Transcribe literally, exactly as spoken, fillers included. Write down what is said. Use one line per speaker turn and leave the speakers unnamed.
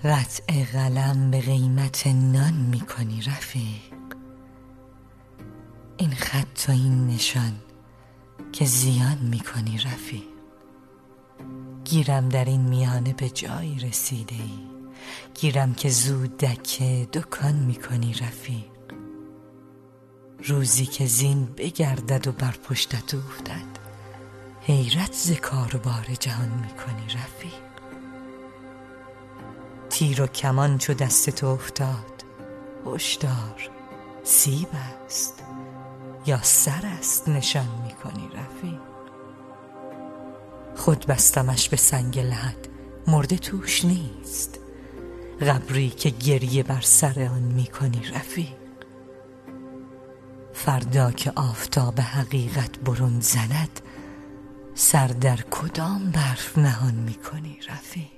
قطع قلم به قیمت نان میکنی رفیق. این خط و این نشان که زیان میکنی رفیق. گیرم در این میانه به جایی رسیده ای، گیرم که زود دکه دکان میکنی رفیق. روزی که زین بگردد و بر پشتت افتد، حیرت ز کار و بار جهان میکنی رفیق. تیر و کمان چو دست تو افتاد، هشدار سیب است یا سر است نشان میکنی رفیق. خود بستمش به سنگ لحد، مرده توش نیست، قبری که گریه بر سر آن میکنی رفیق. فردا که آفتاب حقیقت برون زند، سر در کدام برف نهان میکنی رفیق.